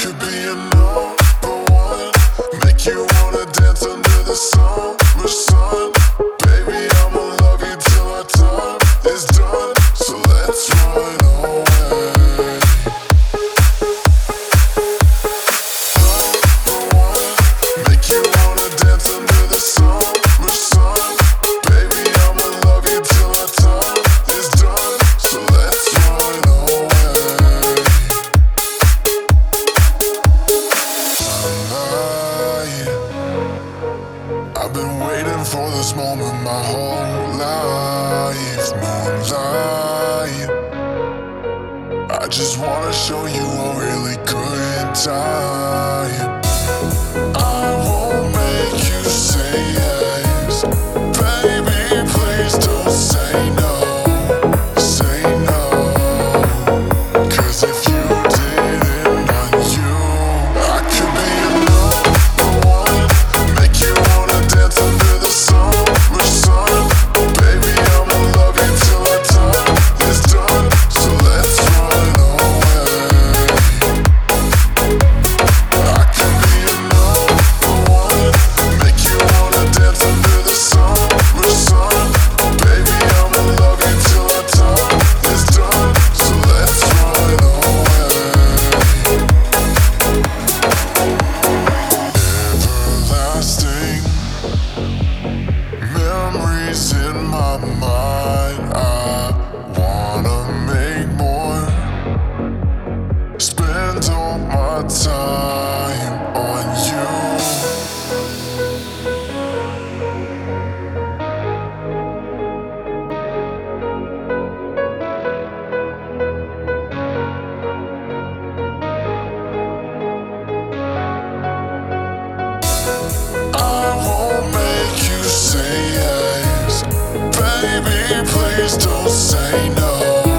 could be your number one. Make you wanna dance under the summer sun. Baby, I'ma love you till our time is done. So let's run away. Number one. Make you wanna dance under the summer sun. Baby, I'ma love you till our time is done. So let's run away. I've been waiting for this moment my whole life. Moonlight, I just wanna show you a really good time. I won't make you say yes. Baby, please don't say no. Say no. 'Cause if you didn't want you, I could be your number one. Make you wanna dance under the summer sun. Baby, I'ma love you till our time is done. So let's run away. I could be your number one. Make you wanna dance under the summer sun. Baby, I'ma love you till our time is done. So let's run away. Everlasting memories in my mind. I wanna make more. Spend all my time on you. I won't make you say yes. Baby, please don't say no.